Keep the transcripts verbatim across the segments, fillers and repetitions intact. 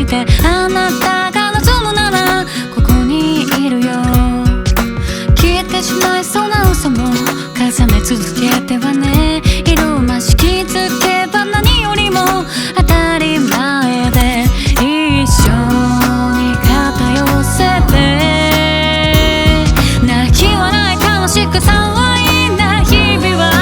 いて、あなたが望むならここにいるよ。消えてしまいそうな嘘も重ね続けてはね、色増し気づけば何よりも当たり前で、一緒に肩寄せて泣き笑い楽しく騒いだ日々は、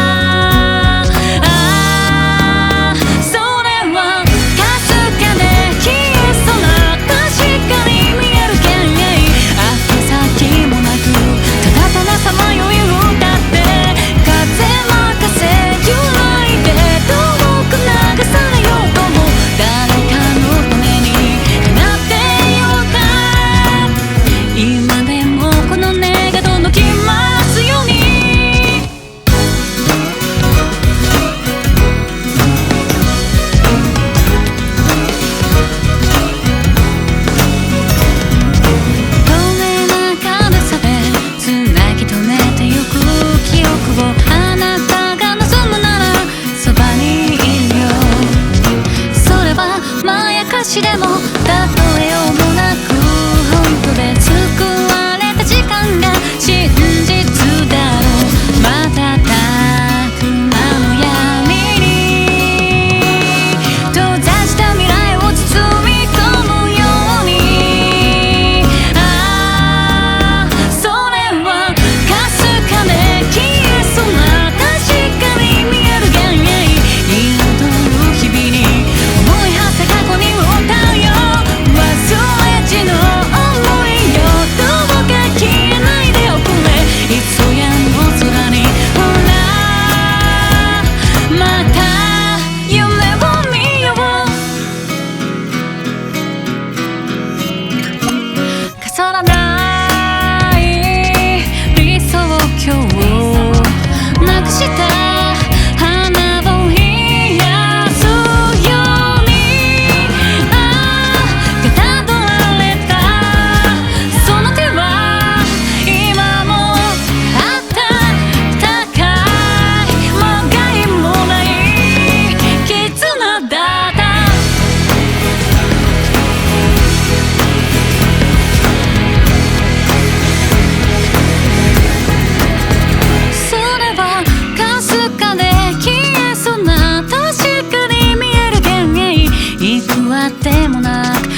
ああそれはかすかで消えそうな確かに見える幻影、後先もなくただたださまよい歌って風任せ揺らいで遠く流されようとも誰かのためになってようか、今でもこの音が届きますように。透明な軽さでつなぎ止めてゆく記憶を、あなたが望むならそばにいるよ。それはまやかしでも例えようもなく本当で救われた時間が真実だろう。瞬く間の闇に閉ざした未来を包み込むように、ああそれはかすかで消えそうな確かに見える幻影、彩る日々に思い馳せ過去に歌うよ、忘れじの想いよ、どうか消えないでおくれ、いつやの空にほらまた夢を見よう、飾らない理想郷をなくした花を癒すように、ああかたどられたその手は今もあったかい、もがいもない絆だった。それはかすかで消えそうな確かに見える幻影、幾あってもなく